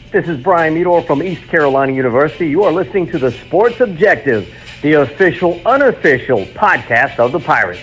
This is Brian Meador from East Carolina University. You are listening to the Sports Objective, the official, unofficial podcast of the Pirates.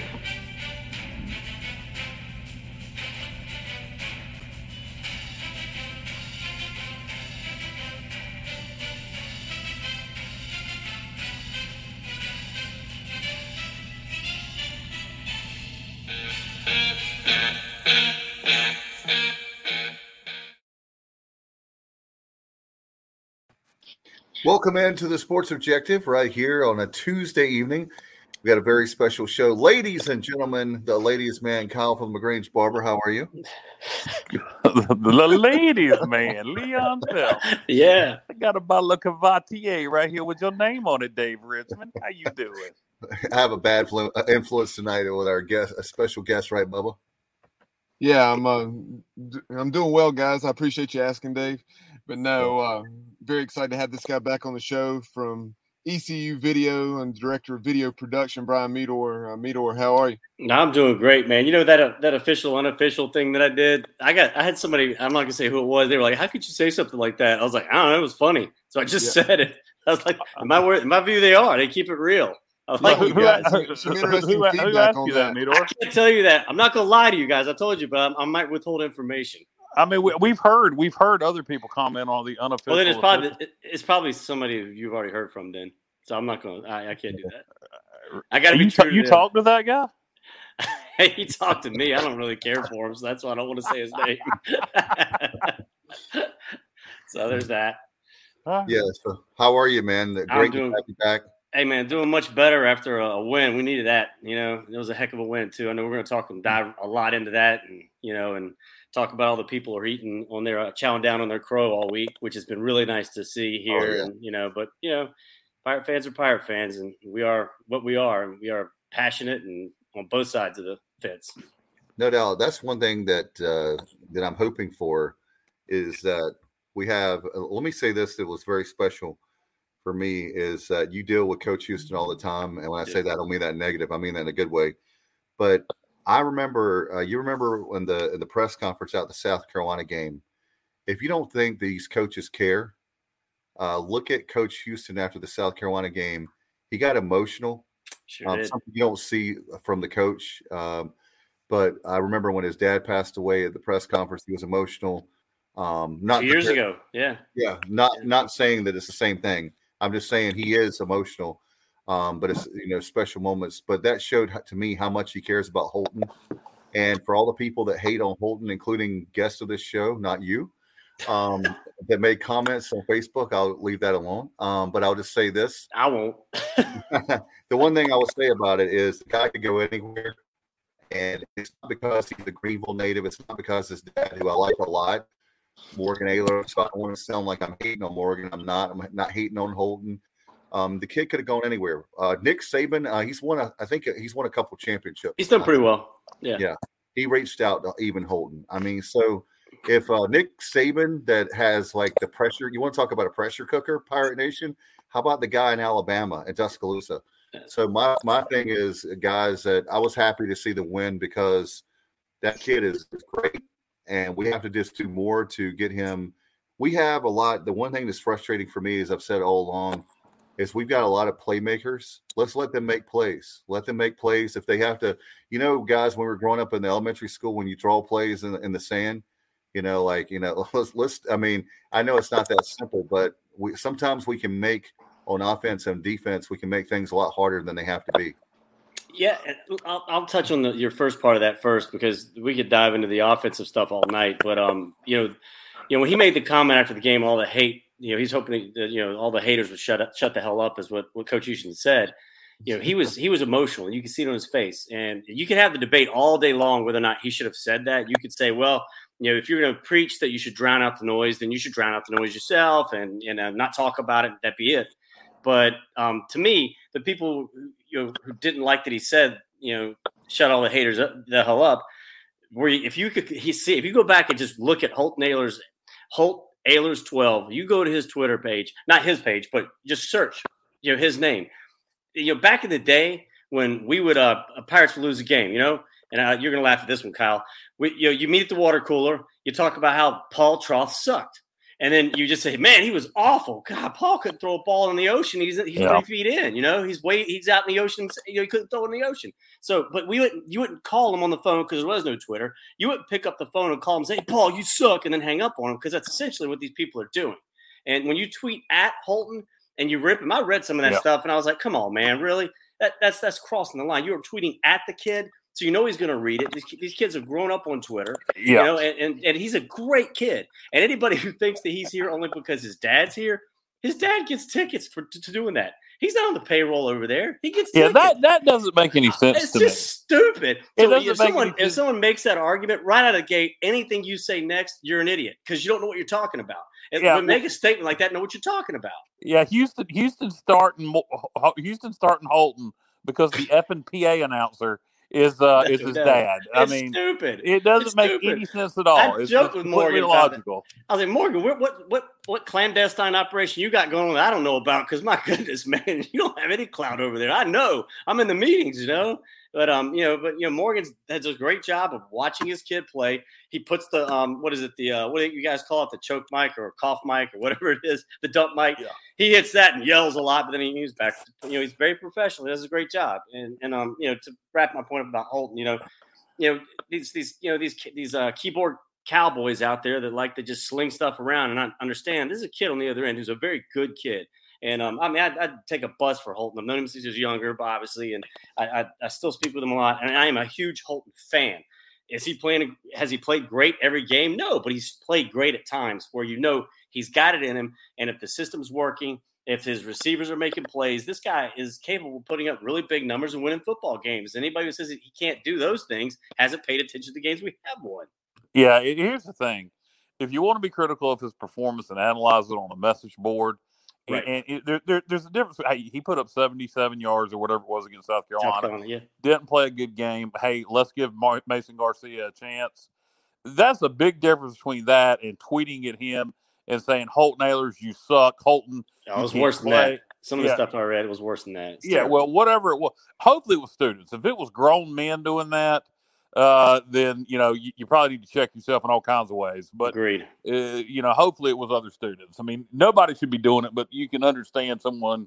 Welcome into the Sports Objective right here on a Tuesday evening. We got a very special show. Ladies and gentlemen, the ladies man, Kyle from LaGrange Barber. How are you? The ladies man, Leon Phelps. Yeah. I got a bottle of Cavatier right here with your name on it, Dave Richmond. How you doing? I have a bad influence tonight with our guest, a special guest, right, Bubba? Yeah, I'm doing well, guys. I appreciate you asking, Dave. But no, very excited to have this guy back on the show from ECU Video and Director of Video Production, Brian Meador. Meador, how are you? I'm doing great, man. You know that official, unofficial thing that I did? I had somebody, I'm not going to say who it was. They were like, how could you say something like that? I was like, I don't know. It was funny. So I just said it. I was like, in my view, they are. They keep it real. I was like, who asked you that, Meador? I can't tell you that. I'm not going to lie to you guys. I told you, but I might withhold information. I mean, we've heard other people comment on the unofficial. Well, then it's probably somebody you've already heard from. Then, so I'm not going to. I can't do that. I got to be true. You talked to that guy? He talked to me. I don't really care for him, so that's why I don't want to say his name. So there's that. Yeah. So how are you, man? Great to have you back. Hey, man, doing much better after a win. We needed that. You know, it was a heck of a win too. I know we're going to talk and dive a lot into that, and talk about all the people who are eating on their chowing down on their crow all week, which has been really nice to see here. Oh, yeah. And Pirate fans are Pirate fans, and we are what we are, and we are passionate and on both sides of the fence. No doubt. That's one thing that I'm hoping for is that we have. Let me say this: that was very special for me is that you deal with Coach Houston all the time, and when I say that, I don't mean that negative. I mean that in a good way, but. I remember, you remember when the press conference out the South Carolina game, if you don't think these coaches care, look at Coach Houston after the South Carolina game. He got emotional. Sure did. Something you don't see from the coach. But I remember when his dad passed away at the press conference, he was emotional. Not 2 years ago. Yeah. Yeah. Not saying that it's the same thing. I'm just saying he is emotional. But it's special moments. But that showed to me how much he cares about Holton, and for all the people that hate on Holton, including guests of this show, not you, that made comments on Facebook, I'll leave that alone. But I'll just say this: I won't. The one thing I will say about it is the guy could go anywhere, and it's not because he's a Greenville native. It's not because his dad, who I like a lot, Morgan Ayler. So I don't want to sound like I'm hating on Morgan. I'm not hating on Holton. The kid could have gone anywhere. Nick Saban, he's won a couple championships. He's done pretty well. Yeah. Yeah. He reached out to even Holton. I mean, so if Nick Saban that has like the pressure, you want to talk about a pressure cooker, Pirate Nation? How about the guy in Alabama at Tuscaloosa? So my thing is, guys, that I was happy to see the win because that kid is great, and we have to just do more to get him. We have a lot. The one thing that's frustrating for me, as I've said all along, is we've got a lot of playmakers. Let's let them make plays. Let them make plays. If they have to, guys, when we were growing up in the elementary school, when you draw plays in the sand, let's, I mean, I know it's not that simple, but sometimes we can make on offense and defense, we can make things a lot harder than they have to be. Yeah. I'll touch on your first part of that first, because we could dive into the offensive stuff all night, but, when he made the comment after the game, all the hate, he's hoping that, all the haters would shut the hell up, is what Coach Houston said. He was emotional, and you can see it on his face. And you can have the debate all day long whether or not he should have said that. You could say, well, if you're going to preach that you should drown out the noise, then you should drown out the noise yourself and not talk about it. That'd be it. But to me, the people who didn't like that he said, shut all the haters the hell up. If you go back and just look at Holt Ayler's 12. You go to his Twitter page, not his page, but just search, his name. Back in the day when we would Pirates would lose a game, and you're gonna laugh at this one, Kyle. You meet at the water cooler. You talk about how Paul Troth sucked. And then you just say, man, he was awful. God, Paul couldn't throw a ball in the ocean. He's 3 feet in, he's out in the ocean. He couldn't throw it in the ocean. So, but you wouldn't call him on the phone because there was no Twitter. You wouldn't pick up the phone and call him and say, hey, Paul, you suck, and then hang up on him, because that's essentially what these people are doing. And when you tweet at Holton and you rip him, I read some of that stuff and I was like, come on, man, really? That's crossing the line. You were tweeting at the kid, so he's going to read it. These kids have grown up on Twitter, and he's a great kid. And anybody who thinks that he's here only because his dad's here, his dad gets tickets to doing that. He's not on the payroll over there. He gets tickets. That doesn't make any sense to me. It's just stupid. So if someone makes that argument right out of the gate, anything you say next, you're an idiot because you don't know what you're talking about. And make a statement like that, know what you're talking about. Yeah, Houston starting Holton because the effing PA announcer is his dad. I mean, stupid. It doesn't make any sense at all. I joked with Morgan illogical. I was like, Morgan, what clandestine operation you got going on that I don't know about? Because my goodness, man, you don't have any clout over there. I know. I'm in the meetings, But Morgan does a great job of watching his kid play. He puts the what do you guys call it, the choke mic or cough mic or whatever it is, the dump mic. Yeah. He hits that and yells a lot, but then he's back. He's very professional. He does a great job. And to wrap my point up about Holton, these keyboard cowboys out there that like to just sling stuff around and not understand. This is a kid on the other end who's a very good kid. And I'd take a bus for Holton. I've known him since he was younger, obviously, and I still speak with him a lot. And I am a huge Holton fan. Has he played great every game? No, but he's played great at times where he's got it in him. And if the system's working, if his receivers are making plays, this guy is capable of putting up really big numbers and winning football games. Anybody who says that he can't do those things hasn't paid attention to the games we have won. Yeah, here's the thing. If you want to be critical of his performance and analyze it on a message board, right. There's a difference. Hey, he put up 77 yards or whatever it was against South Carolina. Didn't play a good game. Hey, let's give Mason Garcia a chance. That's a big difference between that and tweeting at him and saying, Holton Ahlers, you suck. Holton, it was worse than that. Some of the stuff I read was worse than that. Well, whatever it was. Hopefully it was students. If it was grown men doing that, then you probably need to check yourself in all kinds of ways. But agreed. Hopefully it was other students. I mean, nobody should be doing it, but you can understand someone,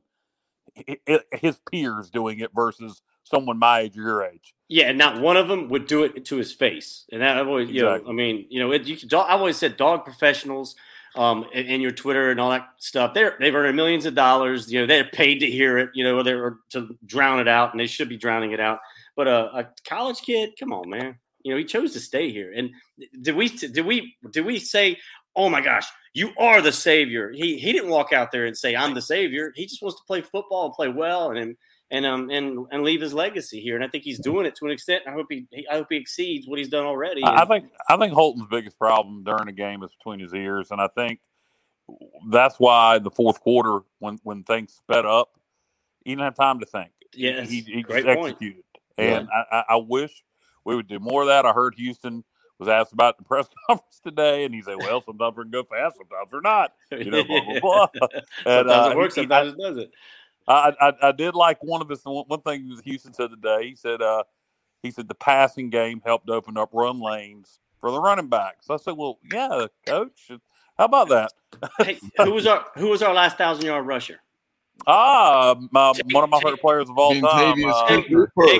his peers doing it versus someone my age or your age. Yeah, and not one of them would do it to his face. And that I've always, I've always said dog professionals, and your Twitter and all that stuff. They've earned millions of dollars. They're paid to hear it. Or to drown it out, and they should be drowning it out. But a college kid, come on, man. He chose to stay here. And did we say, oh my gosh, you are the savior? He didn't walk out there and say, I'm the savior. He just wants to play football and play well and leave his legacy here. And I think he's doing it to an extent. I hope he exceeds what he's done already. I think Holton's biggest problem during the game is between his ears, and I think that's why the fourth quarter, when things sped up, he didn't have time to think. Yeah, he just executed. And I wish we would do more of that. I heard Houston was asked about the press conference today, and he said, well, sometimes we're going to go fast, sometimes we're not. Blah, blah, blah. Sometimes it works, sometimes it doesn't. I did like one thing Houston said today. He said the passing game helped open up run lanes for the running backs. I said, well, yeah, coach. How about that? Hey, who was our last 1,000-yard rusher? One of my favorite players of all time, Tay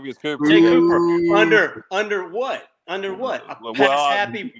Cooper. Under what? A pass-happy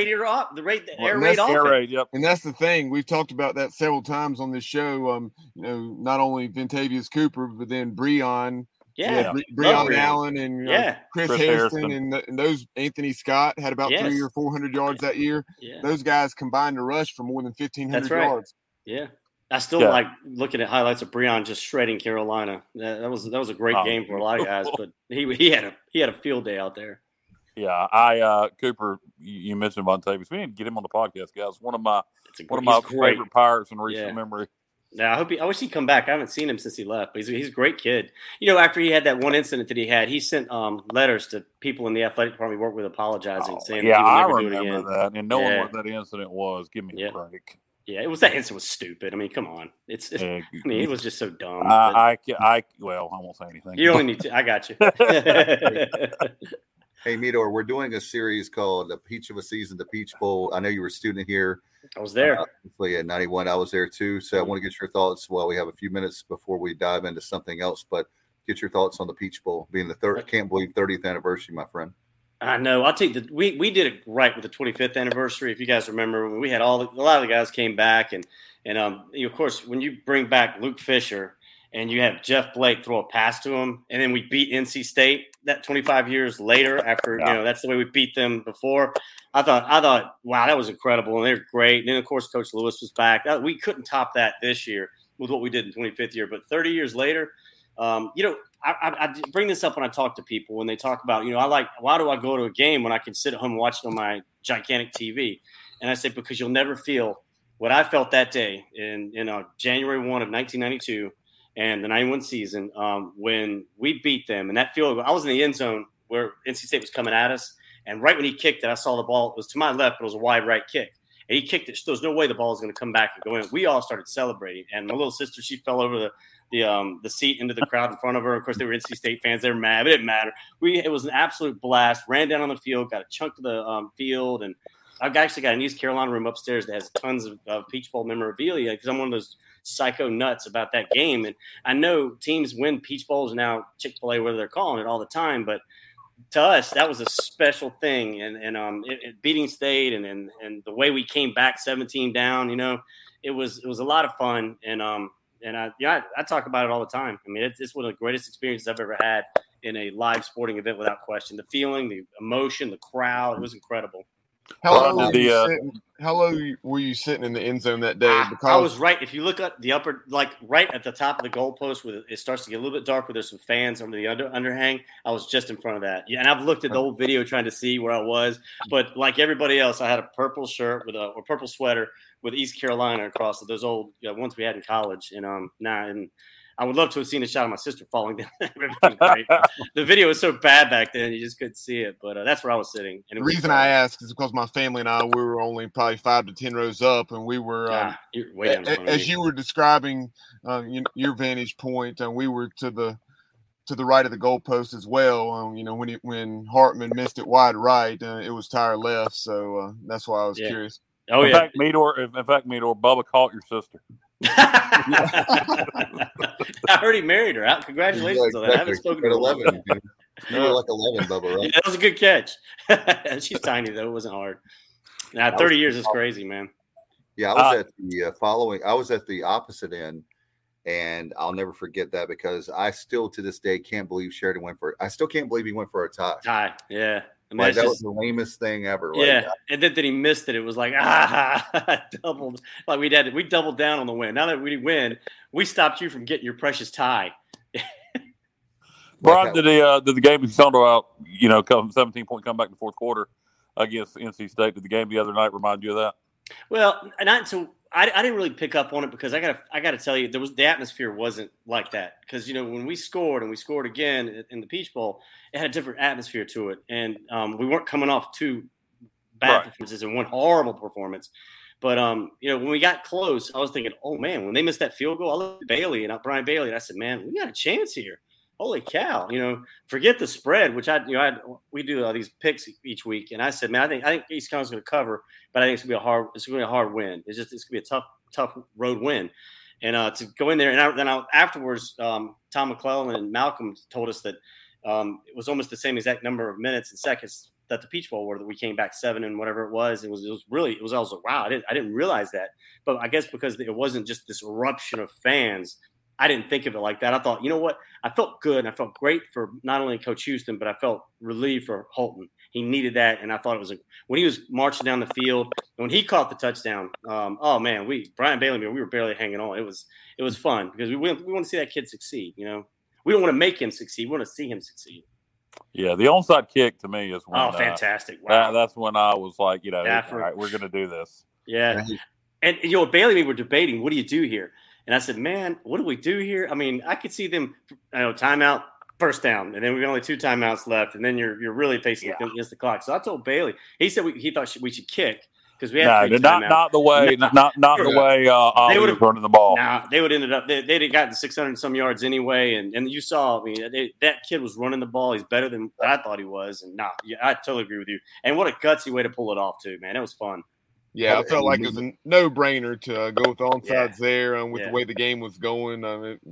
air raid offense. Yep. And that's the thing. We've talked about that several times on this show. Not only Ventavious Cooper, but then Breon. Breon Allen and Chris Harrison and those Anthony Scott had about 300 or 400 yards that year. Yeah. Those guys combined to rush for more than 1,500 yards. Yeah. I still like looking at highlights of Breon just shredding Carolina. That was a great game for a lot of guys, but he had a field day out there. Yeah, Cooper. You mentioned Vontavious. We need to get him on the podcast, guys. One of my favorite Pirates in recent memory. Yeah, I wish he'd come back. I haven't seen him since he left, but he's a great kid. After he had that one incident that he sent letters to people in the athletic department he worked with apologizing, saying that he would never do it again. I remember that. And knowing what that incident was, give me a break. Yeah, that incident was stupid. I mean, come on. It was just so dumb. I won't say anything. You only need to. I got you. Hey, Midor, we're doing a series called The Peach of a Season, the Peach Bowl. I know you were a student here. I was there. At 91, I was there too. So I want to get your thoughts. Well, we have a few minutes before we dive into something else, but get your thoughts on the Peach Bowl being the third. I can't believe 30th anniversary, my friend. I know. I'll take we did it right with the 25th anniversary. If you guys remember, when we had a lot of the guys came back, and of course, when you bring back Luke Fisher and you have Jeff Blake throw a pass to him, and then we beat NC State that 25 years later after, that's the way we beat them before. I thought, wow, that was incredible. And they're great. And then, of course, Coach Lewis was back. We couldn't top that this year with what we did in 25th year. But 30 years later, I bring this up when I talk to people when they talk about, why do I go to a game when I can sit at home and watch it on my gigantic TV? And I say, because you'll never feel what I felt that day in January 1 of 1992 and the 91 season when we beat them. And that field goal, I was in the end zone where NC State was coming at us. And right when he kicked it, I saw the ball. It was to my left, but it was a wide right kick. And he kicked it. There was no way the ball was going to come back and go in. We all started celebrating. And my little sister, she fell over the seat into the crowd in front of her. Of course, they were NC State fans. They were mad. It didn't matter. It was an absolute blast. Ran down on the field, got a chunk of the field. And I've actually got an East Carolina room upstairs that has tons of Peach Bowl memorabilia because I'm one of those psycho nuts about that game. And I know teams win Peach Bowls now, Chick-fil-A, whether they're calling it all the time. But to us, that was a special thing. And it beating State and the way we came back 17 down, it was a lot of fun. And I talk about it all the time. I mean, it's one of the greatest experiences I've ever had in a live sporting event without question. The feeling, the emotion, the crowd, it was incredible. How low were you sitting in the end zone that day? Because I was right. If you look at the upper, like right at the top of the goalpost, where it starts to get a little bit darker, there's some fans under the underhang. I was just in front of that. Yeah, and I've looked at the old video trying to see where I was, but like everybody else, I had a purple shirt with a purple sweater with East Carolina across it. Those old ones we had in college, and I would love to have seen a shot of my sister falling down. The video was so bad back then, you just couldn't see it. But that's where I was sitting. And the reason I asked is because my family and I, we were only probably 5 to 10 rows up, and we were, way down as you were describing your vantage point, and we were to the right of the goalpost as well. When Hartman missed it wide right, it was tire left. So that's why I was curious. Oh, in fact, Midor, Bubba caught your sister. I heard he married her. Congratulations on that. I haven't spoken to her. 11. You were like 11, Bubba, right? Yeah, that was a good catch. She's tiny, though. It wasn't hard. 30 years is crazy, man. Yeah, I was at the I was at the opposite end, and I'll never forget that because I still to this day can't believe Sheridan went for it. I still can't believe he went for a tie. Yeah. I mean, that was the lamest thing ever. Yeah, and then that he missed it. It was like doubled. Like we doubled down on the win. Now that we win, we stopped you from getting your precious tie. Brian, did the game you talked about, come 17-point comeback in the fourth quarter against NC State? Did the game the other night remind you of that? Well, not until I didn't really pick up on it because I got to tell you the atmosphere wasn't like that because when we scored and we scored again in the Peach Bowl, it had a different atmosphere to it, and we weren't coming off two bad performances and one horrible performance. But when we got close, I was thinking, oh man, when they missed that field goal, I looked at Brian Bailey, and I said, man, we got a chance here. Holy cow! Forget the spread, which we do these picks each week, and I said, man, I think East Carolina's going to cover, but I think it's going to be a hard win. It's going to be a tough road win, and to go in there, and then afterwards, Tom McClellan and Malcolm told us that it was almost the same exact number of minutes and seconds that the Peach Bowl were that we came back 7 and whatever it was. I was like, wow, I didn't realize that, but I guess because it wasn't just this eruption of fans. I didn't think of it like that. I thought, you know what? I felt good. And I felt great for not only Coach Houston, but I felt relieved for Holton. He needed that. And I thought it was when he was marching down the field, when he caught the touchdown, oh man, Brian Bailey, we were barely hanging on. It was fun because we want to see that kid succeed. We don't want to make him succeed. We want to see him succeed. Yeah. The onside kick to me is when, fantastic. Wow. That's when I was like, all right, we're going to do this. Yeah. And, Bailey and me were debating, what do you do here? And I said, man, what do we do here? I mean, I could see them, timeout, first down, and then we've only 2 timeouts left, and then you're really facing against the clock. So I told Bailey, he said he thought we should kick because we had not the way the way Ollie was running the ball. Nah, they would ended up they'd have gotten 600 and some yards anyway, and you saw, I mean, that kid was running the ball. He's better than I thought he was, and I totally agree with you. And what a gutsy way to pull it off too, man. It was fun. Yeah, I felt like it was a no-brainer to go with the onside there with the way the game was going.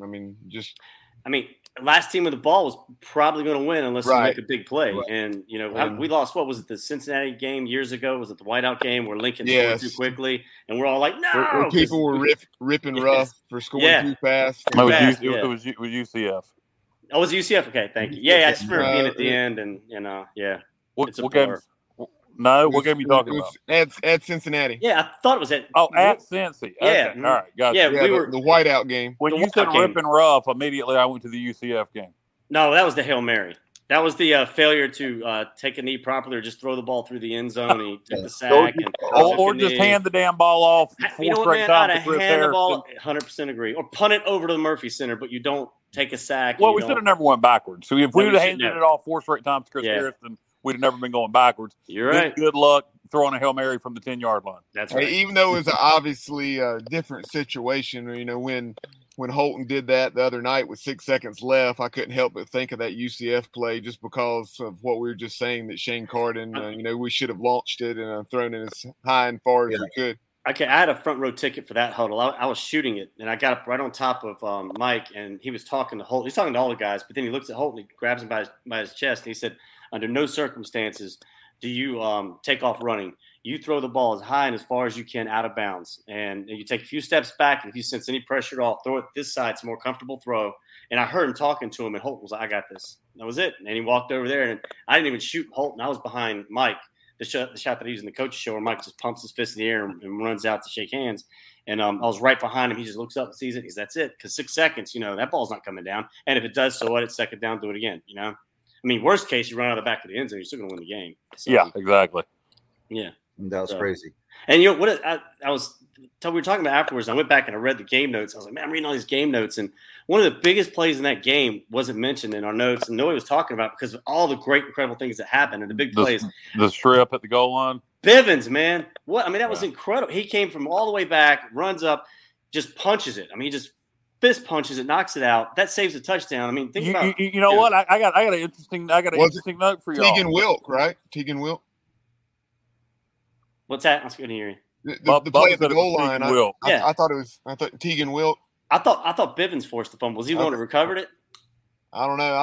Last team with the ball was probably going to win unless you make a big play. Right. And, we lost, what was it, the Cincinnati game years ago? Was it the whiteout game where Lincoln scored too quickly? And we're all like, no! Where people were ripping rough for scoring too fast. It was UCF. Oh, it was UCF? Okay, thank you. Yeah, I just remember being at the end and, What game? No, what game are you talking about? At Cincinnati. Yeah, I thought it was at Cincy. Okay. Yeah. All right, gotcha. Yeah, we were the whiteout game. When you said ripping rough, immediately I went to the UCF game. No, that was the Hail Mary. That was the failure to take a knee properly or just throw the ball through the end zone and he took the sack. Or just hand the damn ball off. You know what, man? I'd hand the ball, 100% agree. Or punt it over to the Murphy Center, but you don't take a sack. Well, we should have never went backwards. So if we would have handed it off 4 straight times to Chris Harrison, we'd have never been going backwards. You're right. Good luck throwing a Hail Mary from the 10-yard line. That's right. Even though it was obviously a different situation, when Holton did that the other night with 6 seconds left, I couldn't help but think of that UCF play just because of what we were just saying, that Shane Carden, we should have launched it and thrown it as high and far as we could. Okay, I had a front row ticket for that huddle. I was shooting it, and I got up right on top of Mike, and he was talking to Holton. He's talking to all the guys, but then he looks at Holton, he grabs him by his chest, and he said, under no circumstances do you take off running. You throw the ball as high and as far as you can out of bounds. And you take a few steps back, and if you sense any pressure at all, throw it this side. It's a more comfortable throw. And I heard him talking to him, and Holton was like, I got this. That was it. And he walked over there, and I didn't even shoot Holton. I was behind Mike, the shot that he used in the coach's show where Mike just pumps his fist in the air and runs out to shake hands. And I was right behind him. He just looks up and sees it. He's, that's it. Because 6 seconds, that ball's not coming down. And if it does, so what? It's second down, do it again, worst case, you run out of the back of the end zone, you're still going to win the game. So, yeah, exactly. Yeah. That was crazy. And we were talking about afterwards, I went back and I read the game notes. I was like, man, I'm reading all these game notes. And one of the biggest plays in that game wasn't mentioned in our notes. And nobody was talking about because of all the great, incredible things that happened and the big plays. The strip at the goal line. Bivens, man. That was incredible. He came from all the way back, runs up, just punches it. He just fist punches it, knocks it out. That saves a touchdown. Think about it. You know what? I got an interesting note for you. Tegan Wilk, right? Tegan Wilk. What's that? I was going to hear you. The play at the goal line. I thought Tegan Wilk. I thought Bivens forced the fumble. Was he the one who recovered it? I don't know.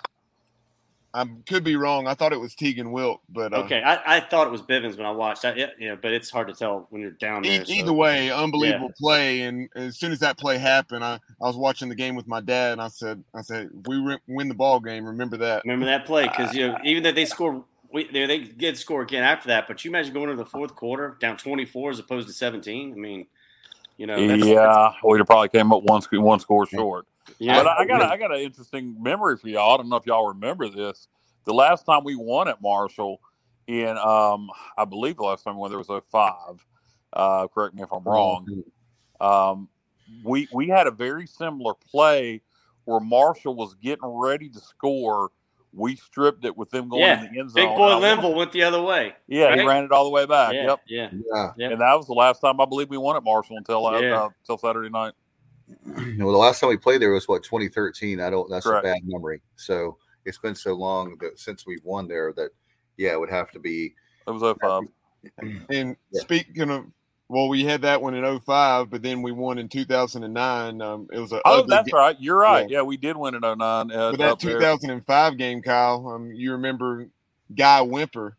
I could be wrong. I thought it was Tegan Wilk, but okay. I thought it was Bivens when I watched that. Yeah, but it's hard to tell when you're down there. Either way, unbelievable play. And as soon as that play happened, I was watching the game with my dad, and I said, we win the ball game. Remember that. Remember that play because even though they scored. They did score again after that, but you imagine going into the fourth quarter down 24 as opposed to 17. We'd have probably came up one score short. Yeah, but I got an interesting memory for y'all. I don't know if y'all remember this. The last time we won at Marshall, in I believe the last time we won there was 05. Correct me if I'm wrong. We had a very similar play where Marshall was getting ready to score. We stripped it with them going in the end zone. Big boy Linville went the other way. Yeah, right? He ran it all the way back. Yeah, yep. And that was the last time I believe we won at Marshall until Saturday night. The last time we played there was 2013. That's Correct. A bad memory. So it's been so long that since we've won there that it would have to be. It was 05. And speaking of. Well, we had that one in 2005, but then we won in 2009. It was that's right. You're right. Yeah, we did win in 2009. But that 2005 game, Kyle, you remember Guy Wimper.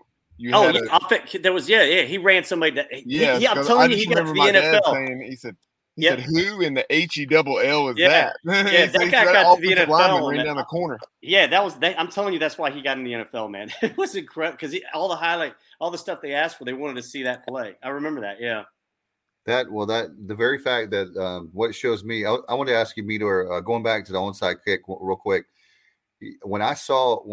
There was, he ran somebody that, I'm telling you, he got to the NFL. He said, who in the HELL is that? Yeah, that guy got to the NFL. Ran down the corner. Yeah, I'm telling you, that's why he got in the NFL, man. It was incredible because all the stuff they asked for, they wanted to see that play. I remember that. Yeah. The very fact that what shows me, I want to ask you, Meador, going back to the onside kick real quick. When I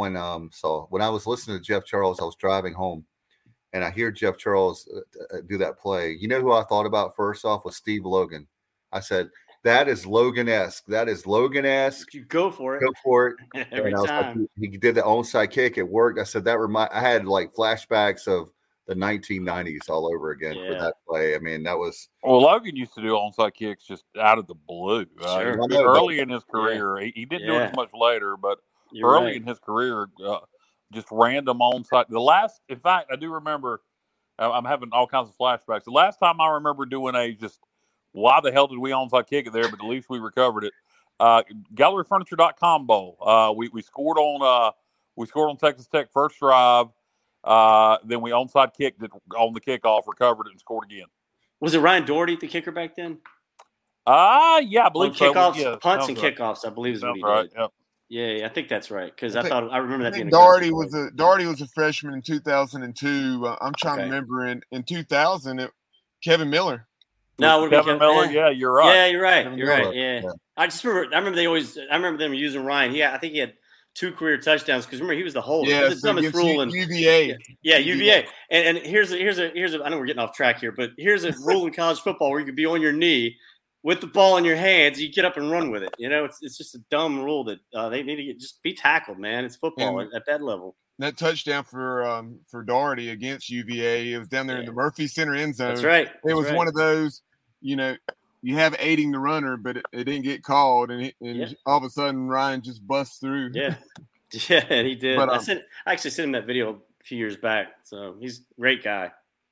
was listening to Jeff Charles, I was driving home, and I hear Jeff Charles do that play. You know who I thought about first off was Steve Logan. I said, that is Logan-esque. You go for it. Go for it. Every time. He did the onside kick. It worked. I said I had like flashbacks of the 1990s all over again for that play. I mean, that was. Well, Logan used to do onside kicks just out of the blue. Sure. Early in his career, he didn't do it as much later, but early in his career, just random onside. In fact, I do remember. I'm having all kinds of flashbacks. The last time I remember doing just why the hell did we onside kick it there? But at least we recovered it. GalleryFurniture.com bowl. We scored on Texas Tech first drive. Then we onside kicked it on the kickoff, recovered it, and scored again. Was it Ryan Doherty the kicker back then? Yeah, I believe so. Kickoffs, punts, and kickoffs. I believe is what he did. Yep. Yeah, I think that's right because I remember that being. Doherty was a freshman in 2002. I'm trying to remember in 2000 Kevin Miller. No, Kevin Miller. Yeah, you're right. Yeah, you're right. You're right. Yeah. I remember them using Ryan. I think he had 2 career touchdowns because remember he was the holder. Yeah, the dumbest rule in UVA. Yeah, UVA. And here's a I know we're getting off track here, but here's a rule in college football where you could be on your knee with the ball in your hands. You get up and run with it. It's just a dumb rule that they need to just be tackled, man. It's football at that level. That touchdown for Doherty against UVA, it was down there in the Murphy Center end zone. That's right. It was one of those, you have aiding the runner, but it didn't get called, and all of a sudden Ryan just busts through. Yeah, and he did. But, I actually sent him that video a few years back, so he's a great guy.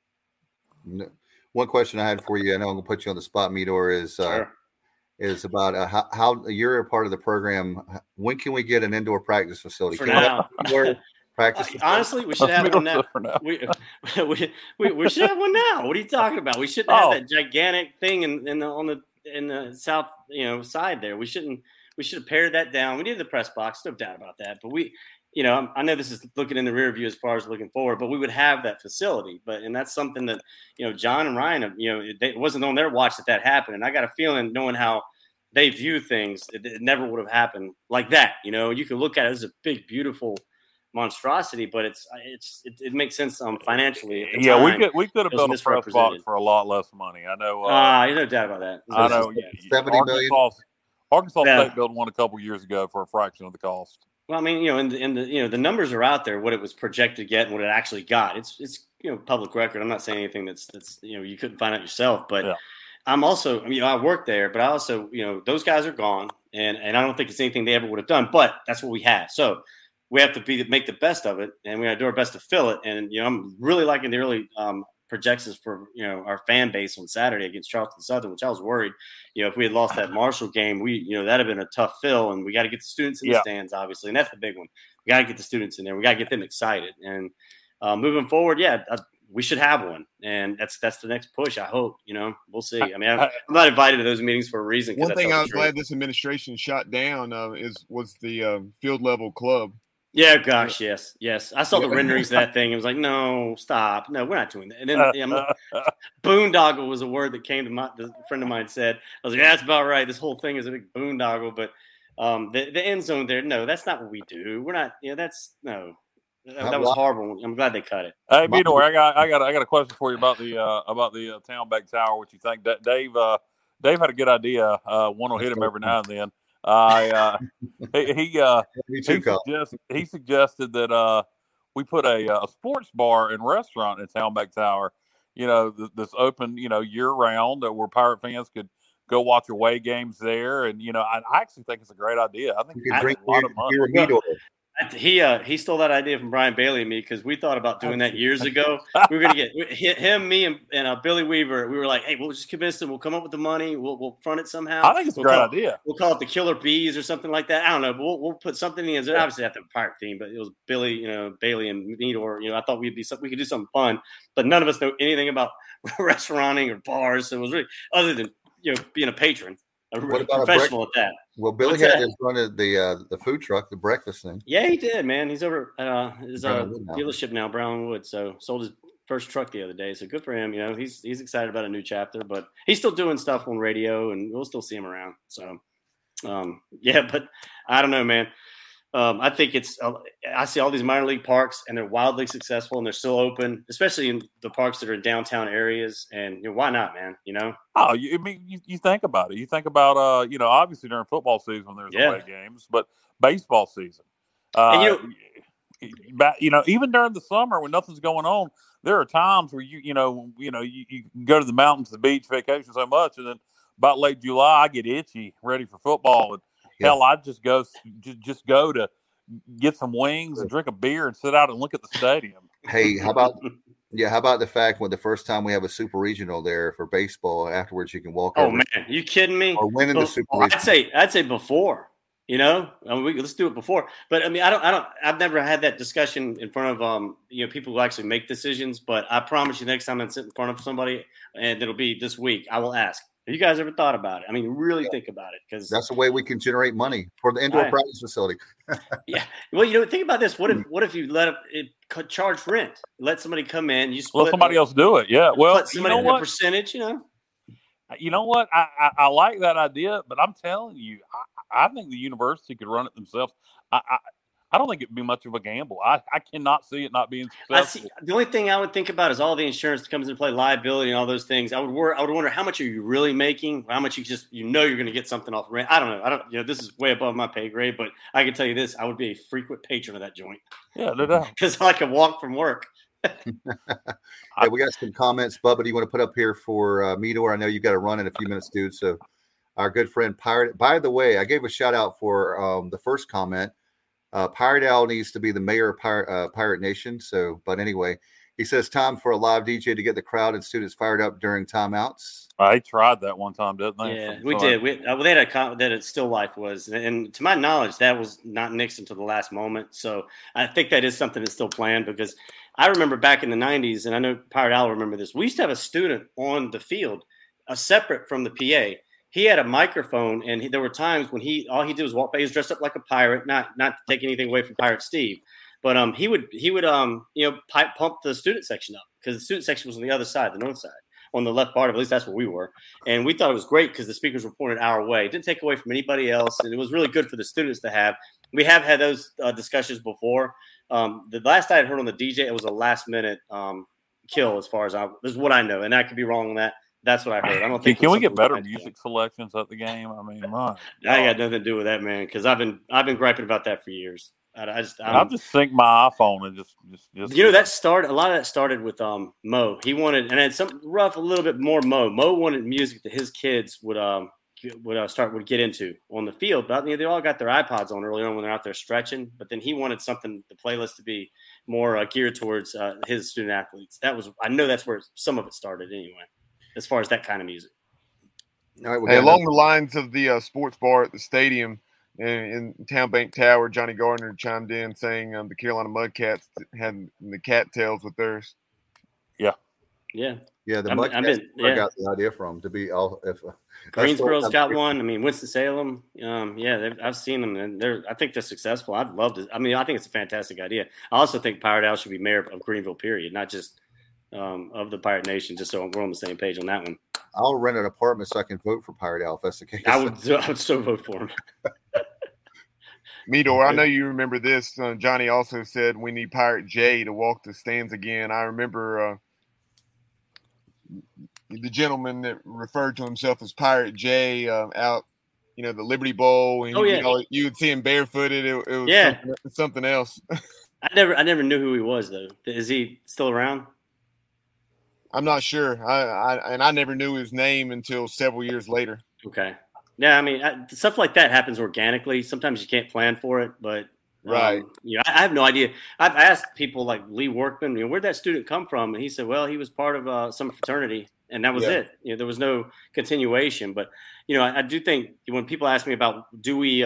One question I had for you, I know I'm going to put you on the spot, Meador, is about how you're a part of the program. When can we get an indoor practice facility? For now. Practice. Honestly, we should have one now. We should have one now. What are you talking about? We shouldn't have that gigantic thing in the south side there. We should have pared that down. We needed the press box, no doubt about that. But I know this is looking in the rear view as far as looking forward, but we would have that facility. And that's something that John and Ryan, it wasn't on their watch that happened. And I got a feeling, knowing how they view things, it never would have happened like that. You can look at it as a big, beautiful monstrosity, but it makes sense financially. Yeah, we could have built a press box for a lot less money. I know. No doubt about that. I know. $70 million. Arkansas State built one a couple years ago for a fraction of the cost. Well, I mean, the numbers are out there. What it was projected to get and what it actually got. It's public record. I'm not saying anything that's you couldn't find out yourself, but. Yeah. I'm also, I work there, but I also, those guys are gone, and I don't think it's anything they ever would have done. But that's what we have. So. We have to make the best of it, and we got to do our best to fill it. And I'm really liking the early projections for our fan base on Saturday against Charleston Southern, which I was worried. If we had lost that Marshall game, that'd have been a tough fill. And we got to get the students in the stands, obviously, and that's the big one. We got to get the students in there. We got to get them excited. And moving forward, we should have one, and that's the next push. I hope. We'll see. I mean, I'm not invited to those meetings for a reason. One thing I was glad this administration shot down was the field level club. Yeah, gosh, yes. I saw the renderings of that thing. It was like, no, stop. No, we're not doing that. And then boondoggle was a word that came to a friend of mine said. I was like, that's about right. This whole thing is a big boondoggle. But the end zone there, no, that's not what we do. We're not, that was horrible. I'm glad they cut it. Hey, Meador, I got a question for you about the Townbank Tower. What you think? Dave had a good idea. One will hit him every now and then. He suggested that we put a sports bar and restaurant in Townbank Tower. That's open year round, where Pirate fans could go watch away games there. And I actually think it's a great idea. I think it's a lot of money. He stole that idea from Brian Bailey and me because we thought about doing that years ago. We were going to get him, me, and Billy Weaver. We were like, hey, we'll just convince him. We'll come up with the money. We'll front it somehow. I think it's a great idea. We'll call it the Killer Bees or something like that. I don't know, but we'll put something in. Obviously, have to have a pirate theme, but it was Billy, Bailey and Meador. I thought we could do something fun, but none of us know anything about restauranting or bars. So it was really other than being a patron. What about professional at that? Well, Billy had his run at the food truck, the breakfast thing. Yeah, he did, man. He's over at his dealership now, Brownwood. So sold his first truck the other day. So good for him. He's excited about a new chapter, but he's still doing stuff on radio, and we'll still see him around. So, but I don't know, man. I think I see all these minor league parks, and they're wildly successful, and they're still open, especially in the parks that are in downtown areas. And why not, man? Oh, you think about it. You think about obviously during football season when there's away games, but baseball season. And even during the summer when nothing's going on, there are times where you go to the mountains, the beach, vacation so much, and then about late July, I get itchy, ready for football. And hell, I just go to get some wings and drink a beer and sit out and look at the stadium. Hey, how about the fact when the first time we have a super regional there for baseball, afterwards you can walk over. Man, you kidding me? Or winning the super regional. I'd say before. Let's do it before. But I mean, I've never had that discussion in front of people who actually make decisions. But I promise you, next time I sit in front of somebody, and it'll be this week, I will ask, have you guys ever thought about it? I mean, really think about it, because that's the way we can generate money for the indoor practice facility. Yeah. Well, think about this. What if you let it charge rent? Let somebody come in. You split. Let somebody else do it. Yeah. Well, somebody you know what? A percentage. You know what? I like that idea, but I'm telling you, I think the university could run it themselves. I don't think it'd be much of a gamble. I cannot see it not being successful. The only thing I would think about is all the insurance that comes into play, liability, and all those things. I would wonder how much are you really making? How much you're going to get something off rent? I don't know. This is way above my pay grade, but I can tell you this: I would be a frequent patron of that joint. Yeah, no doubt. Because I can walk from work. Hey, we got some comments. Bubba, do you want to put up here for Meador? I know you got to run in a few minutes, dude. So our good friend Pirate. By the way, I gave a shout out for the first comment. Pirate Owl needs to be the mayor of Pirate Nation. So, but anyway, he says time for a live DJ to get the crowd and students fired up during timeouts. I tried that one time, didn't they? Yeah, we did. They had a comment that Still Life was, and to my knowledge, that was not nixed until the last moment. So I think that is something that's still planned, because I remember back in the 90s, and I know Pirate Owl remember this. We used to have a student on the field, separate from the PA. He had a microphone, and there were times when all he did was walk by. He was dressed up like a pirate, not to take anything away from Pirate Steve, but he would pump the student section up, because the student section was on the other side, the north side, on the left part of it. At least that's where we were, and we thought it was great because the speakers were pointed our way. It didn't take away from anybody else, and it was really good for the students to have. We have had those discussions before. The last I had heard on the DJ, it was a last minute kill, as far as this is what I know, and I could be wrong on that. That's what I heard. I don't think. Can we get better music selections at the game? I mean, I got nothing to do with that, man, because I've been griping about that for years. I'll just sync my iPhone and just. That started. A lot of that started with Mo. He wanted, and it's something rough, a little bit more Mo. Mo wanted music that his kids would get into on the field. But they all got their iPods on early on when they're out there stretching. But then he wanted the playlist to be more geared towards his student athletes. I know that's where some of it started anyway, as far as that kind of music. All right, along the lines of the sports bar at the stadium in Town Bank Tower, Johnny Gardner chimed in saying the Carolina Mudcats had the cattails with theirs. Yeah. The Mudcats I got the idea from to be all. Greensboro's got one. I mean, Winston-Salem. I've seen them, and I think they're successful. I'd love to. I mean, I think it's a fantastic idea. I also think Pirate Owl should be mayor of Greenville, period, not just of the Pirate Nation, just so we're on the same page on that one. I'll rent an apartment so I can vote for Pirate Owl if that's the case. I would so vote for him. Meador, I know you remember this. Johnny also said we need Pirate J to walk the stands again. I remember the gentleman that referred to himself as Pirate J out, the Liberty Bowl. And you would see him barefooted. It was something else. I never knew who he was, though. Is he still around? I'm not sure. I never knew his name until several years later. Okay. Yeah, I mean, stuff like that happens organically. Sometimes you can't plan for it, but right. I have no idea. I've asked people like Lee Workman, where'd that student come from? And he said, well, he was part of some fraternity, and that was it. There was no continuation. But I do think when people ask me about do we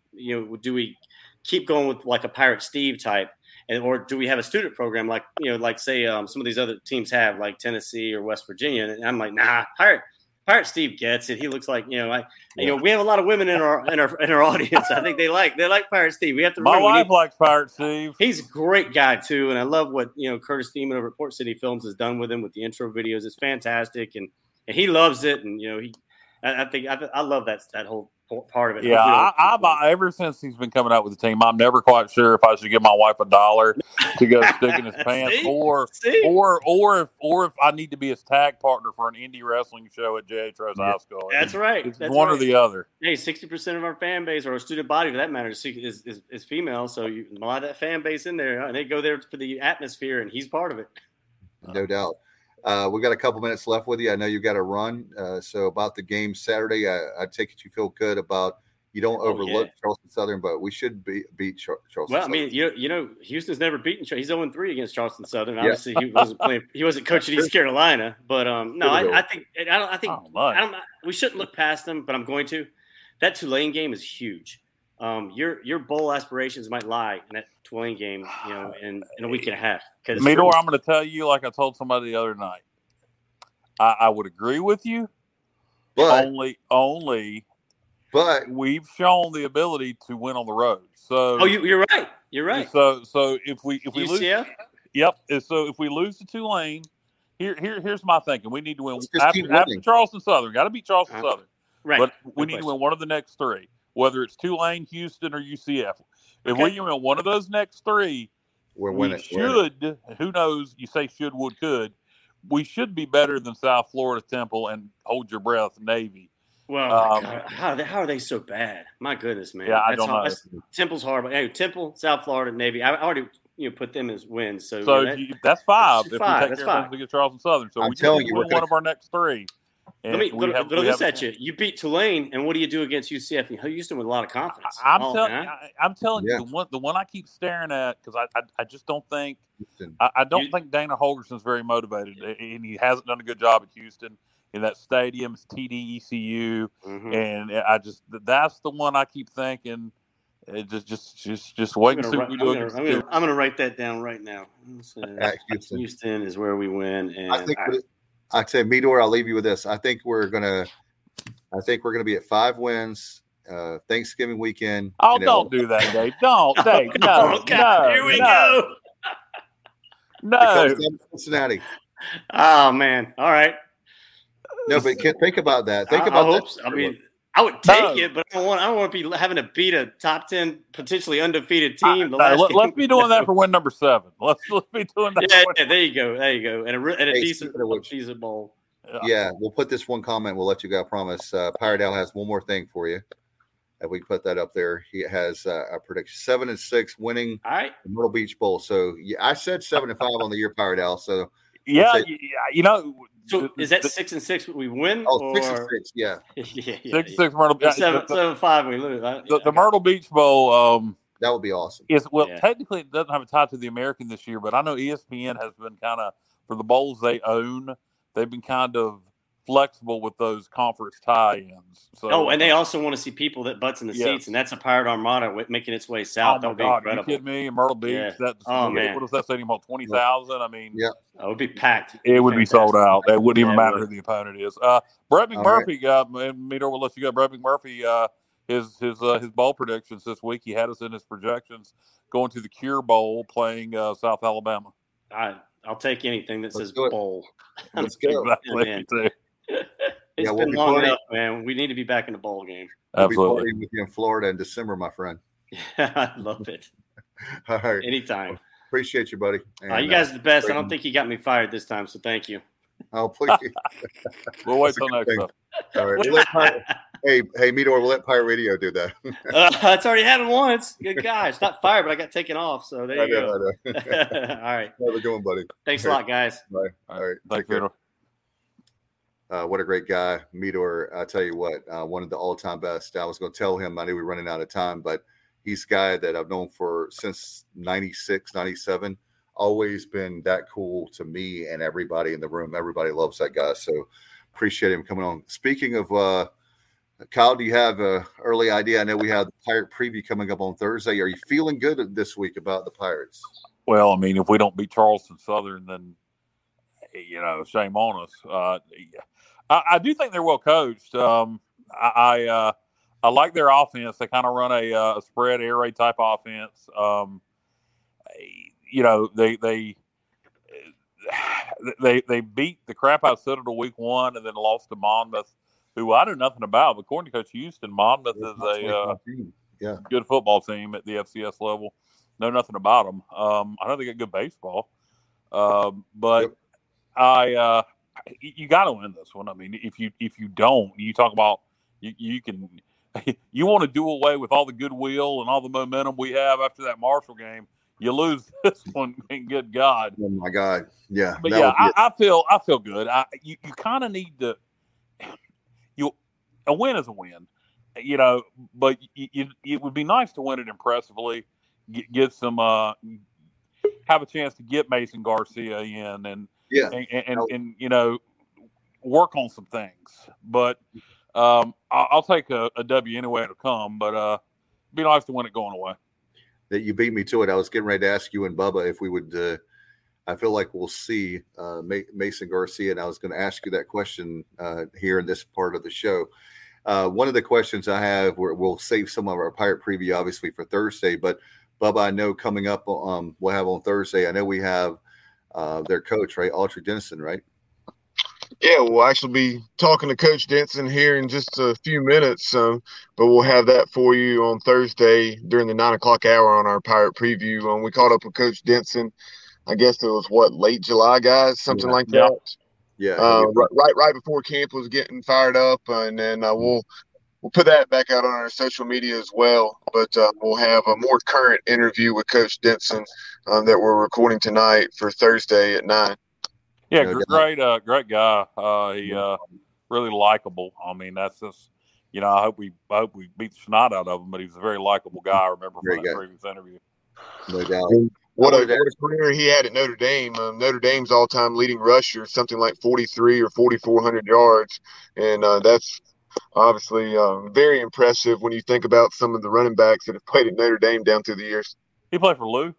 keep going with like a Pirate Steve type, or do we have a student program like say some of these other teams have, like Tennessee or West Virginia? And I'm like, nah, Pirate Steve gets it. He looks like we have a lot of women in our audience. I think they like Pirate Steve. We have to. My wife likes Pirate Steve. He's a great guy too, and I love what Curtis Thiemann over at Port City Films has done with him with the intro videos. It's fantastic, and he loves it. And I love that whole part of it. Yeah, ever since he's been coming out with the team, I'm never quite sure if I should give my wife $1 to go stick in his pants, or if I need to be his tag partner for an indie wrestling show at J.H. Rose High School. That's right. It's one or the other. Hey, 60% of our fan base, or our student body for that matter, is female. So a lot of that fan base in there, they go there for the atmosphere, and he's part of it. No doubt. We got a couple minutes left with you. I know you got to run. So about the game Saturday, I take it you feel good about. You don't overlook Charleston Southern, but we should beat Charleston. Well, I mean, Houston's never beaten. He's 0-3 against Charleston Southern. Obviously, he wasn't playing. He wasn't coaching East Carolina. But I think we shouldn't look past them. But I'm going to. That Tulane game is huge. Your bowl aspirations might lie in that Tulane game, in a week and a half. Meador, I'm going to tell you, like I told somebody the other night. I would agree with you, but only. But we've shown the ability to win on the road. So you're right. You're right. So if we UCF? lose, so if we lose to Tulane, here's my thinking: we need to win after Charleston Southern. Got to beat Charleston Southern, right? But we need to win one of the next three, whether it's Tulane, Houston, or UCF. If we win one of those next three, we should. Who knows? You say should, would, could. We should be better than South Florida, Temple, and hold your breath, Navy. Well, how are they so bad? My goodness, man. Yeah, I don't know. Temple's horrible. Hey, Temple, South Florida, Navy. I already put them as wins. So that's five. If five. That's five. We get Charleston Southern. So I'm we telling you, win one of our next three. Let me throw this at you. You beat Tulane, and what do you do against UCF? Houston with a lot of confidence. I'm telling you, the one I keep staring at, because I just don't think I don't think Dana Holgerson's very motivated, and he hasn't done a good job at Houston. In that stadium, it's TD-ECU, and that's the one I keep thinking. Just wait and see what we do. I'm going to write that down right now. Houston is where we win, and I say, Meador, I'll leave you with this. I think we're gonna be at 5 wins. Thanksgiving weekend. Oh, don't do that, Dave. Don't, Dave. No, no. Here we go. No, Cincinnati. Oh man. All right. No, but think about that. I would take it, but I don't want to be having to beat a top 10 potentially undefeated team. Let's be doing that for win number 7. Let's be doing that. Yeah, there you go, and a decent bowl. Yeah, we'll put this one comment. We'll let you go. I promise. Pirate Al has one more thing for you. If we put that up there, he has a prediction: 7-6, winning the Myrtle Beach Bowl. So I said 7-5 on the year, Pirate Al. So So is that 6-6 we win? Oh, 6-6, yeah. 6-6 Myrtle Beach. 7-5 we lose. The Myrtle Beach Bowl. That would be awesome. Technically it doesn't have a tie to the American this year, but I know ESPN has been kind of, for the bowls they own, they've been kind of flexible with those conference tie-ins. So, and they also want to see people that butts in the seats, and that's a Pirate Armada making its way south. That would be incredible. Are you kidding me? In Myrtle Beach, man. What is that stadium about? 20,000? I mean, it would be packed. It would be sold out. It wouldn't even matter who the opponent is. Brett McMurphy, Meador will let you go. Brett McMurphy, his bowl predictions this week, he had us in his projections going to the Cure Bowl playing South Alabama. I'll take anything that says bowl. Let's go. It's been long enough, man. We need to be back in the bowl game. Absolutely. We'll be partying with you in Florida in December, my friend. I love it. All right. Anytime. Appreciate you, buddy. And, you guys are the best. I don't think you got me fired this time, so thank you. Oh, please. We'll wait till next time. All right. Hey, Meador, we'll let Pirate Radio do that. It's already happened once. Good guy. It's not fired, but I got taken off. So there you go. All right. Have a good one, buddy. Thanks a lot, guys. Bye. All right. Thanks, Meador. What a great guy, Meador. I tell you what, one of the all-time best. I was going to tell him, I knew we were running out of time, but he's a guy that I've known since 96, 97. Always been that cool to me and everybody in the room. Everybody loves that guy. So appreciate him coming on. Speaking of Kyle, do you have an early idea? I know we have the Pirate preview coming up on Thursday. Are you feeling good this week about the Pirates? Well, I mean, if we don't beat Charleston Southern, then, shame on us. I do think they're well coached. I like their offense. They kind of run a spread air raid type offense. They beat the crap out of Citadel week 1 and then lost to Monmouth, who I knew nothing about. But according to Coach Houston, Monmouth is a good football team at the FCS level. Know nothing about them. I know they got good baseball, but you got to win this one. I mean, if you don't, you talk about you want to do away with all the goodwill and all the momentum we have after that Marshall game. you lose this one, and good God. Oh my God. Yeah. But yeah, I feel good. You kind of need to, a win is a win, but it would be nice to win it impressively, get some, have a chance to get Mason Garcia in and work on some things. But I'll take a W anyway to come, but it'd be nice to win it going away. That you beat me to it. I was getting ready to ask you and Bubba if we would. I feel like we'll see Mason Garcia, and I was going to ask you that question here in this part of the show. One of the questions I have, we'll save some of our Pirate preview, obviously, for Thursday. But Bubba, I know coming up, we'll have on Thursday. I know we have their coach, right, Autry Denson, right? Yeah, we'll actually be talking to Coach Denson here in just a few minutes, but we'll have that for you on Thursday during the 9 o'clock hour on our Pirate preview. We caught up with Coach Denson. I guess it was late July, guys, something like that. Yeah. Right before camp was getting fired up, and then we'll put that back out on our social media as well. But we'll have a more current interview with Coach Denson that we're recording tonight for Thursday at 9. Yeah, great guy. He really likable. I mean, that's just, I hope we beat the snot out of him, but he's a very likable guy. I remember from that previous interview. No doubt. What a career he had at Notre Dame. Notre Dame's all-time leading rusher, something like 43 or 4,400 yards, and that's obviously very impressive when you think about some of the running backs that have played at Notre Dame down through the years. He played for Lou.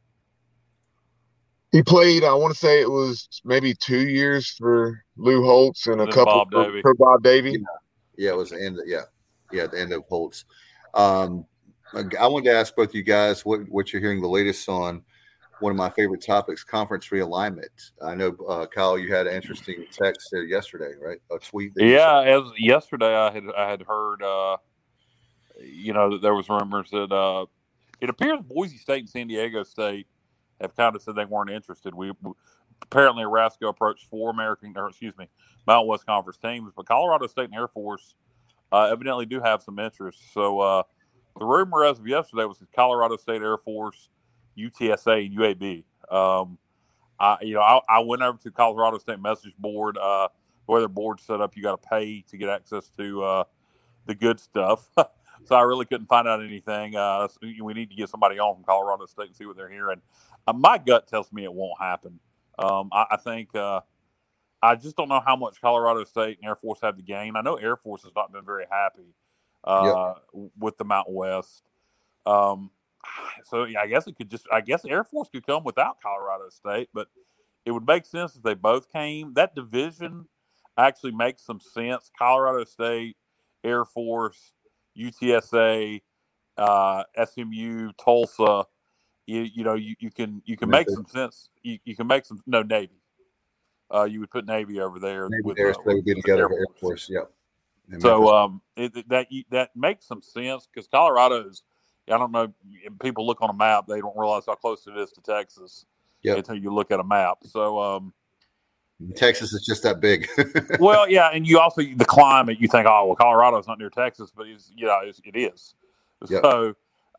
He played, I want to say it was maybe 2 years for Lou Holtz and a couple for Bob Davie. Yeah, it was the end. The end of Holtz. I wanted to ask both you guys what you're hearing the latest on one of my favorite topics, conference realignment. I know, Kyle, you had an interesting text there yesterday, right? A tweet. As yesterday I had heard, that there was rumors that it appears Boise State and San Diego State have kind of said they weren't interested. Apparently Nebraska approached 4 Mountain West Conference teams, but Colorado State and Air Force evidently do have some interest. So the rumor as of yesterday was Colorado State, Air Force, UTSA, and UAB. I went over to Colorado State message board. The way their board's set up, you got to pay to get access to the good stuff. So I really couldn't find out anything. We need to get somebody on from Colorado State and see what they're hearing. My gut tells me it won't happen. I think I just don't know how much Colorado State and Air Force have to gain. I know Air Force has not been very happy with the Mountain West. So yeah, I guess Air Force could come without Colorado State, but it would make sense if they both came. That division actually makes some sense. Colorado State, Air Force, UTSA, SMU, Tulsa. You can make some sense. You can make some Navy. You would put Navy over there with Air Force. Yeah. So that makes some sense because Colorado's. I don't know. People look on a map; they don't realize how close it is to Texas until you look at a map. So Texas is just that big. Well, yeah, and you also the climate. You think, oh, well, Colorado's not near Texas, but it is. Yep. So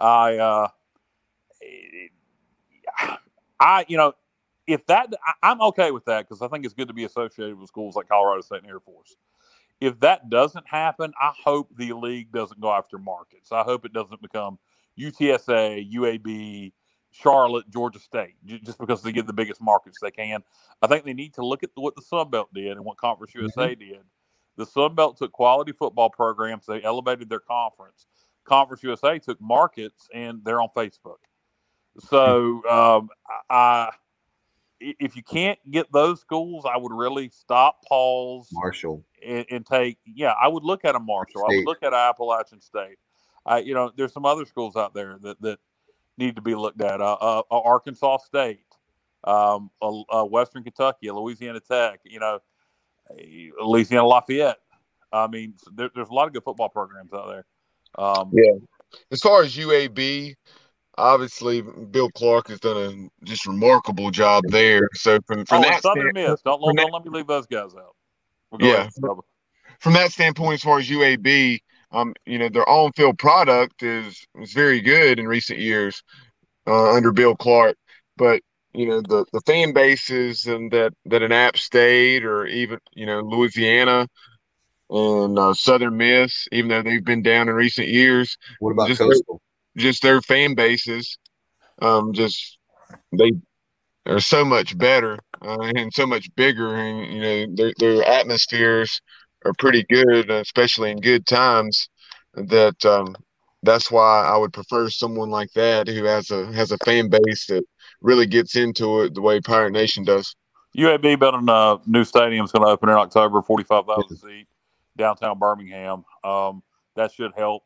I'm okay with that because I think it's good to be associated with schools like Colorado State and Air Force. If that doesn't happen, I hope the league doesn't go after markets. I hope it doesn't become UTSA, UAB, Charlotte, Georgia State, just because they get the biggest markets they can. I think they need to look at what the Sun Belt did and what Conference USA did. The Sun Belt took quality football programs. They elevated their conference. Conference USA took markets, and they're on Facebook. So if you can't get those schools, I would really stop, pause, Marshall, and take. Yeah, I would look at a Marshall. State. I would look at Appalachian State. There's some other schools out there that need to be looked at. Arkansas State, Western Kentucky, Louisiana Tech. Louisiana Lafayette. I mean, there's a lot of good football programs out there. As far as UAB. Obviously, Bill Clark has done a just remarkable job there. So from that Southern Miss, don't let me leave those guys out. From that standpoint, as far as UAB, their on-field product is very good in recent years. under Bill Clark. But the fan bases and that an App State or even Louisiana and Southern Miss, even though they've been down in recent years, what about Coastal? Just their fan bases, just they are so much better and so much bigger, and their atmospheres are pretty good, especially in good times. That's why I would prefer someone like that who has a fan base that really gets into it the way Pirate Nation does. UAB building a new stadium is going to open in October, 45,000 seat, downtown Birmingham. That should help.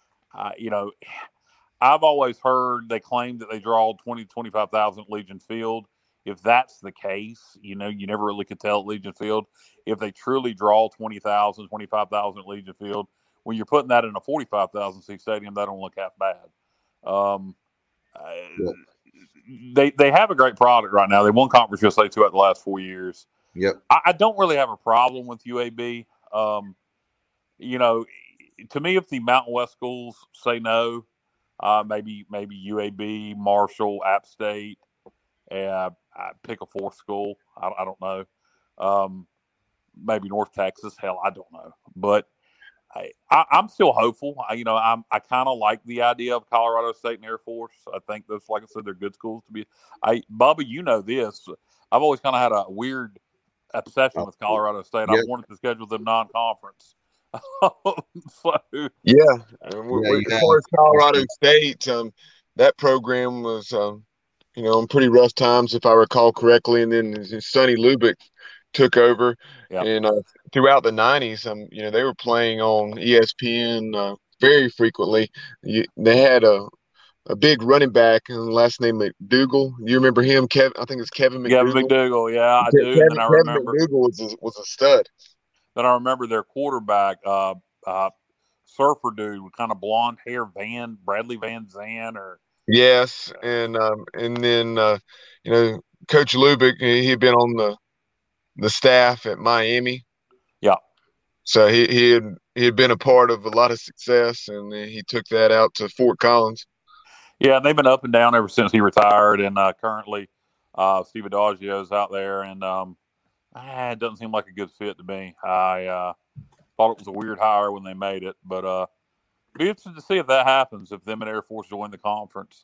I've always heard they claim that they draw 20 to 25,000 at Legion Field. If that's the case, you never really could tell at Legion Field. If they truly draw 20,000, 25,000 at Legion Field, when you're putting that in a 45,000 seat stadium, that don't look half bad. They have a great product right now. They won Conference USA 2 out the last 4 years. Yep. I don't really have a problem with UAB. To me, if the Mountain West schools say no, maybe UAB, Marshall, App State, I pick a fourth school. I don't know. Maybe North Texas. Hell, I don't know. But I'm still hopeful. I kind of like the idea of Colorado State and Air Force. I think those, like I said, they're good schools to be. Bubba, this. I've always kind of had a weird obsession with Colorado State. Yep. I wanted to schedule them non-conference. As far as Colorado State, that program was, in pretty rough times, if I recall correctly. And then Sonny Lubick took over, and throughout the 90s, they were playing on ESPN very frequently. They had a big running back, and last name McDougal. You remember him, Kevin? I think it's Kevin McDougal. Kevin McDougal, yeah, I do. And then I remember Kevin McDougal was a stud. Then I remember their quarterback, surfer dude with kind of blonde hair, Bradley Van Zandt, or yes, and then Coach Lubick, he had been on the staff at Miami. Yeah. So he had been a part of a lot of success, and he took that out to Fort Collins. Yeah, they've been up and down ever since he retired, and currently Steve Adagio's out there, and it doesn't seem like a good fit to me. I thought it was a weird hire when they made it, but be interested to see if that happens, if them and Air Force join the conference.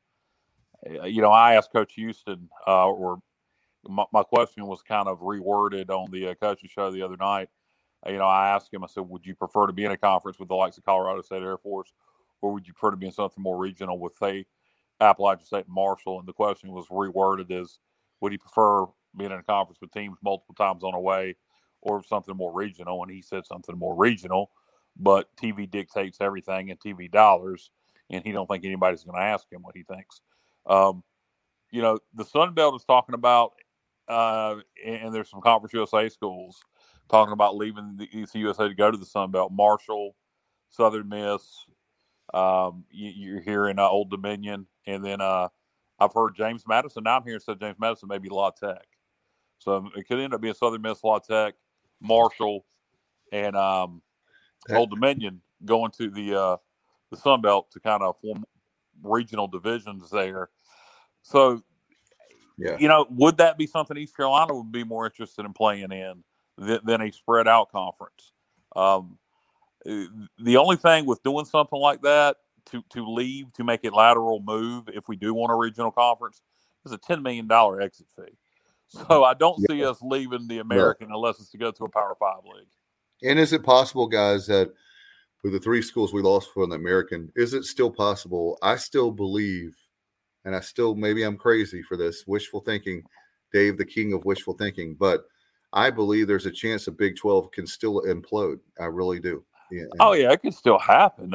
I asked Coach Houston, or my question was kind of reworded on the coaching show the other night. I asked him, I said, would you prefer to be in a conference with the likes of Colorado State Air Force, or would you prefer to be in something more regional with, say, Appalachian State and Marshall? And the question was reworded as, would he prefer being in a conference with teams multiple times on away, or something more regional? And he said something more regional, but TV dictates everything and TV dollars, and he don't think anybody's going to ask him what he thinks. The Sun Belt is talking about, and there's some Conference USA schools talking about leaving the ECUSA to go to the Sun Belt. Marshall, Southern Miss, you're hearing Old Dominion, and then I've heard James Madison. Now I'm hearing James Madison maybe La Tech. So it could end up being Southern Miss, La Tech, Marshall, and Old Dominion going to the Sun Belt to kind of form regional divisions there. So, would that be something East Carolina would be more interested in playing in than a spread out conference? The only thing with doing something like that to leave, to make a lateral move, if we do want a regional conference, is a $10 million exit fee. So I don't see us leaving the American unless it's to go to a Power 5 league. And is it possible, guys, that with the 3 schools we lost for the American, is it still possible? I still believe, and maybe I'm crazy for this, wishful thinking, Dave, the king of wishful thinking, but I believe there's a chance the Big 12 can still implode. I really do. Yeah. It could still happen.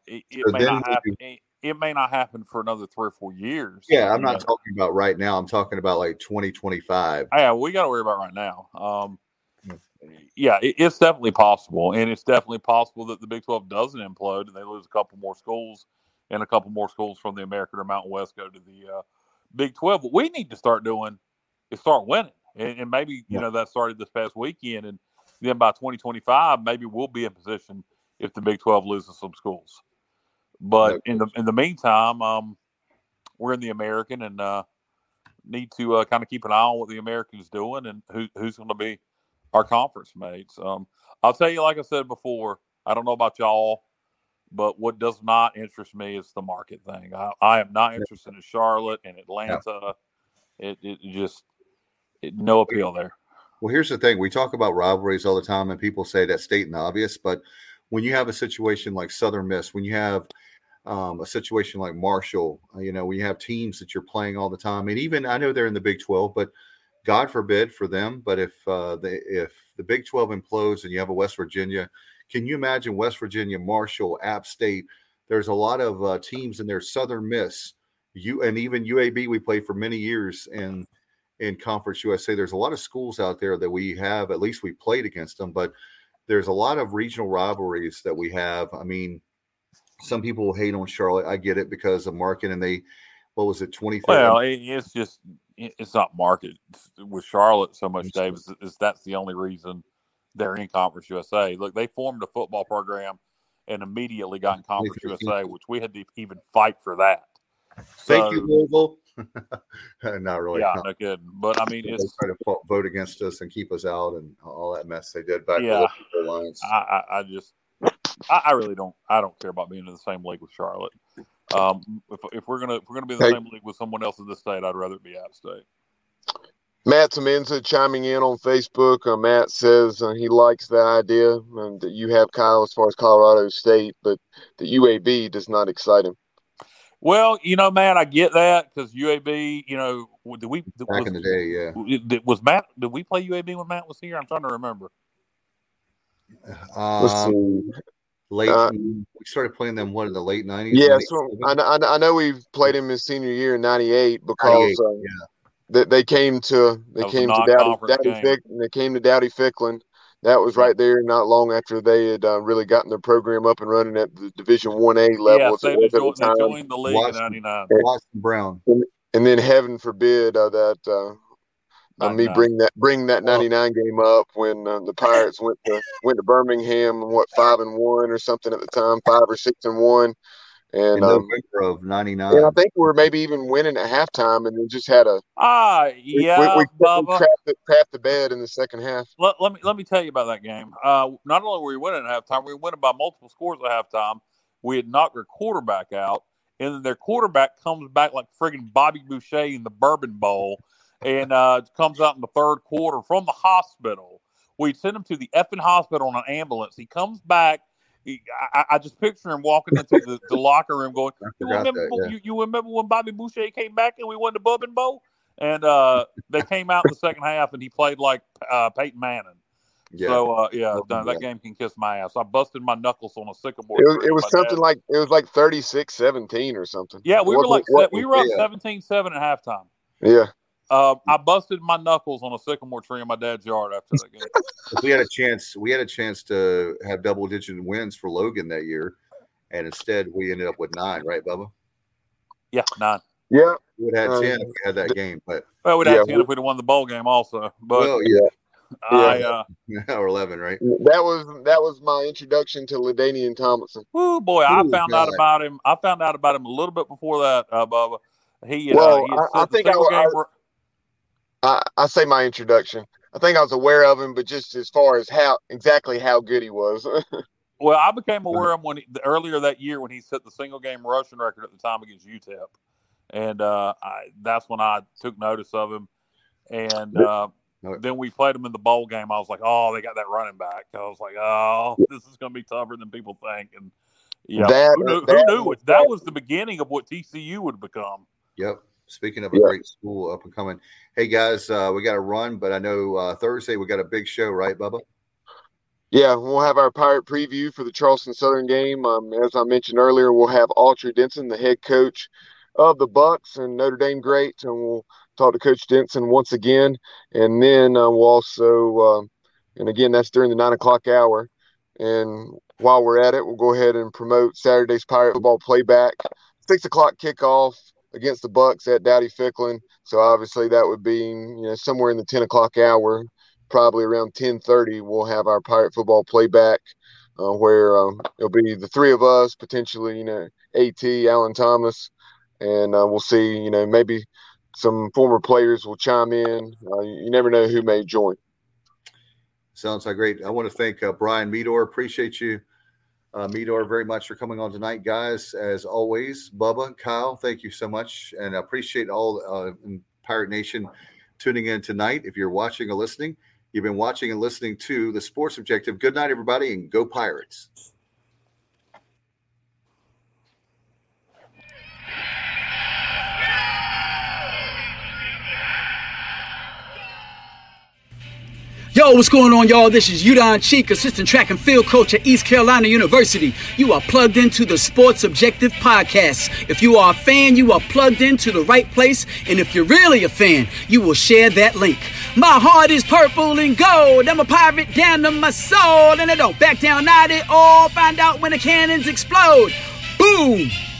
It may not happen for another 3 or 4 years. Yeah, I'm not talking about right now. I'm talking about like 2025. Yeah, we got to worry about right now. It's definitely possible, and it's definitely possible that the Big 12 doesn't implode and they lose a couple more schools, and a couple more schools from the American or Mountain West go to the Big 12. What we need to start doing is start winning, and maybe that started this past weekend, and then by 2025, maybe we'll be in position if the Big 12 loses some schools. But in the meantime, we're in the American and need to kind of keep an eye on what the American is doing and who's going to be our conference mates. I'll tell you, like I said before, I don't know about y'all, but what does not interest me is the market thing. I am not interested in Charlotte and Atlanta. It just no appeal there. Well, here's the thing. We talk about rivalries all the time, and people say that's stating the obvious. But when you have a situation like Southern Miss, when you have a situation like Marshall, when you have teams that you're playing all the time, and even I know they're in the Big 12, but God forbid for them. But if the Big 12 implodes and you have a West Virginia, can you imagine West Virginia, Marshall, App State? There's a lot of teams in there. Southern Miss, and even UAB. We played for many years in Conference USA. There's a lot of schools out there that we have. At least we played against them, but there's a lot of regional rivalries that we have. I mean, some people will hate on Charlotte. I get it because of market, and what was it, 2030? Well, it's not market with Charlotte so much, Dave. That's the only reason they're in Conference USA. Look, they formed a football program and immediately got in Conference USA, which we had to even fight for that. Thank you, Louisville. Not really. Yeah, no kidding. But I mean, they try to vote against us and keep us out and all that mess they did back. Yeah, I really don't. I don't care about being in the same league with Charlotte. If we're gonna be in the same league with someone else in this state, I'd rather it be App State. Matt Semenza chiming in on Facebook. Matt says he likes the idea that you have Kyle as far as Colorado State, but the UAB does not excite him. Well, Matt, I get that because UAB, back in the day, yeah. Was Matt? Did we play UAB when Matt was here? I'm trying to remember. Let's see. We started playing them in the late 90s? Yeah, so I know we played him his senior year in '98 because they came to Dowdy Ficklin. That was right there, not long after they had really gotten their program up and running at the Division 1A level. Yeah, they joined the league in '99. Watson Brown, and then heaven forbid that. Me bring that 99 game up when the Pirates went to Birmingham and 5-1 or something at the time, 5 or 6-1, and in November of '99. And I think we were maybe even winning at halftime, and then just had we crapped the bed in the second half. Let me tell you about that game. Not only were we winning at halftime, we were winning by multiple scores at halftime. We had knocked their quarterback out, and then their quarterback comes back like friggin' Bobby Boucher in the Bourbon Bowl. And comes out in the third quarter from the hospital. We sent him to the effing hospital on an ambulance. He comes back. I just picture him walking into the locker room going, you remember when Bobby Boucher came back and we won the Bourbon Bowl? And they came out in the second half and he played like Peyton Manning. Yeah. So, that game can kiss my ass. I busted my knuckles on a sycamore. It was something like 36-17 or something. Yeah, we were up 17-7 at halftime. Yeah. I busted my knuckles on a sycamore tree in my dad's yard after that game. We had a chance to have double-digit wins for Logan that year, and instead we ended up with 9, right, Bubba? Yeah, 9. Yeah, we would have had 10 if we had that game, but we'd have 10 if we'd have won the bowl game also. But or 11, right? That was my introduction to LaDainian Tomlinson. Oh boy, I found out about him. I found out about him a little bit before that, Bubba. I say my introduction. I think I was aware of him, but just as far as how good he was. Well, I became aware of him earlier that year when he set the single game rushing record at the time against UTEP, and that's when I took notice of him. And then we played him in the bowl game. I was like, oh, they got that running back. I was like, oh, this is going to be tougher than people think. And who knew it? That was the beginning of what TCU would become. Yep. Speaking of a great school up and coming. Hey, guys, we got to run, but I know Thursday we got a big show, right, Bubba? Yeah, we'll have our Pirate preview for the Charleston Southern game. As I mentioned earlier, we'll have Altra Denson, the head coach of the Bucks and Notre Dame greats, and we'll talk to Coach Denson once again. And then we'll also, and again, that's during the 9 o'clock hour. And while we're at it, we'll go ahead and promote Saturday's Pirate football playback. 6 o'clock kickoff against the Bucks at Dowdy Ficklin. So obviously that would be somewhere in the 10 o'clock hour, probably around 10:30. We'll have our Pirate football playback where it'll be the three of us, potentially AT, Alan Thomas, and we'll see. You know, maybe some former players will chime in. You never know who may join. Sounds like great. I want to thank Brian Meador. Appreciate you, Meador, very much for coming on tonight, guys. As always, Bubba, Kyle, thank you so much, and I appreciate all in Pirate Nation tuning in tonight. If you're watching or listening, you've been watching and listening to the Sports Objective. Good night, everybody, and go Pirates. Yo, what's going on, y'all? This is Udon Cheek, assistant track and field coach at East Carolina University. You are plugged into the Sports Objective podcast. If you are a fan, you are plugged into the right place. And if you're really a fan, you will share that link. My heart is purple and gold. I'm a pirate down to my soul. And I don't back down, not at all. Find out when the cannons explode. Boom!